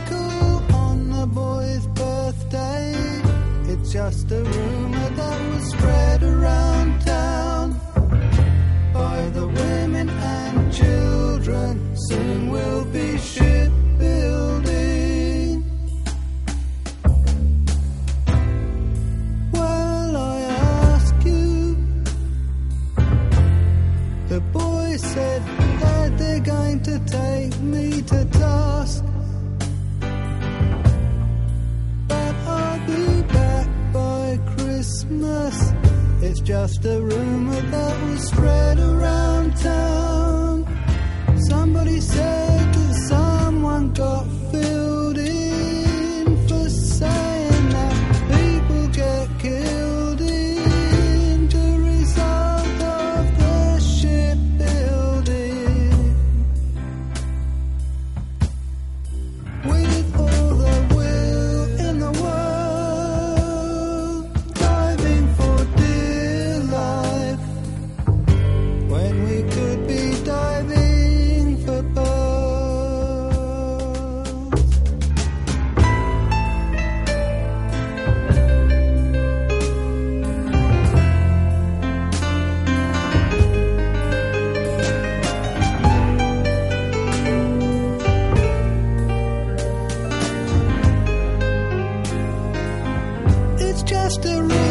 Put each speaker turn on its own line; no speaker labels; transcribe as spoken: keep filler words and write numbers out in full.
icicle on the boy's birthday. It's just a rumor that was spread around town by the women and children. Soon we'll be shipbuilding. Well, I ask you, the boy said that they're going to take me to task, but I'll be back by Christmas. It's just a rumor that was spread around town. Somebody said that someone got filled in for saying that people get killed in the result of the shipbuilding. With all the will in the world, diving for dear life, when we could be diving for pearls. It's just a